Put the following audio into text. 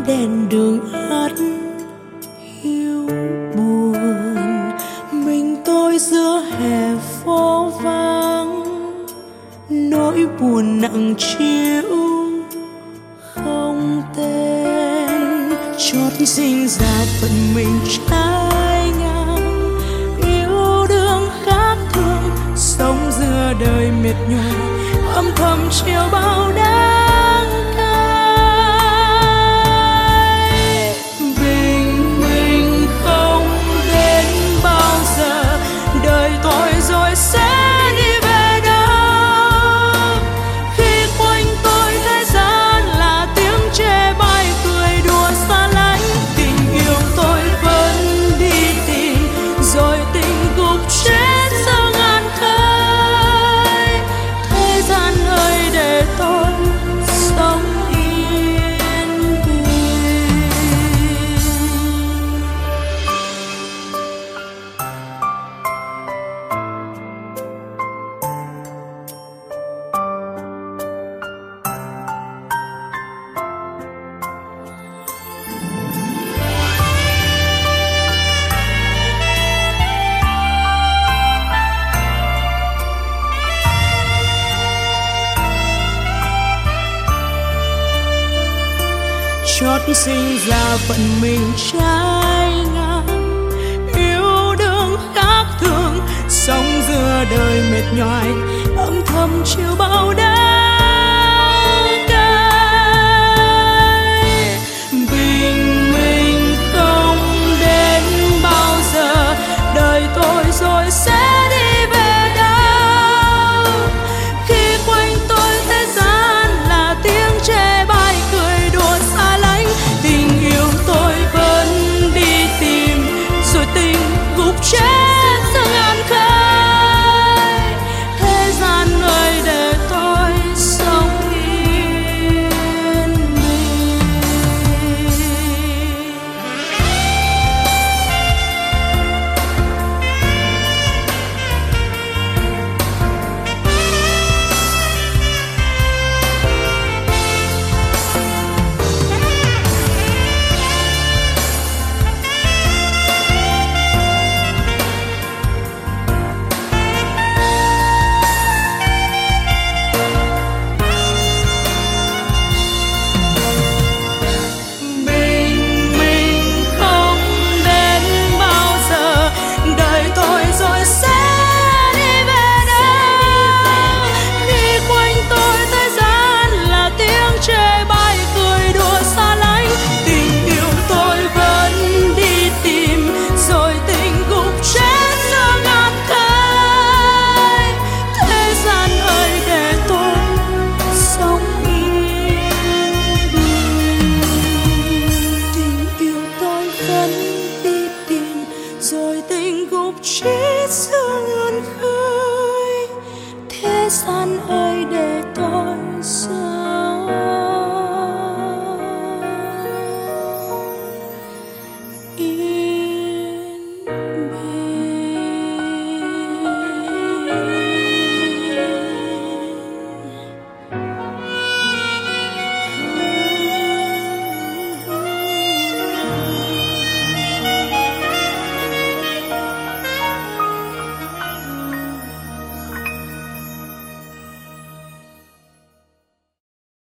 đèn đường ắt hiu buồn. Mình tôi giữa hè phố vắng, nỗi buồn nặng trĩu không tên. Chót sinh ra phận mình trái ngang, yêu đương khác thường, sống giữa đời mệt nhoài, âm thầm chiều bao đáng cay. Bình minh không đến bao giờ, đời tôi rồi sẽ đi về đâu. Khi quanh tôi thế gian là tiếng chê bai cười đùa xa lánh, tình yêu tôi vẫn đi tìm, rồi tình gục chết giữa ngàn khơi. Thế gian ơi để tôi sống yên bình. Chót sinh ra phận mình trái ngang, yêu đương khác thường, sống giữa đời mệt nhoài, âm thầm chiều bao đêm.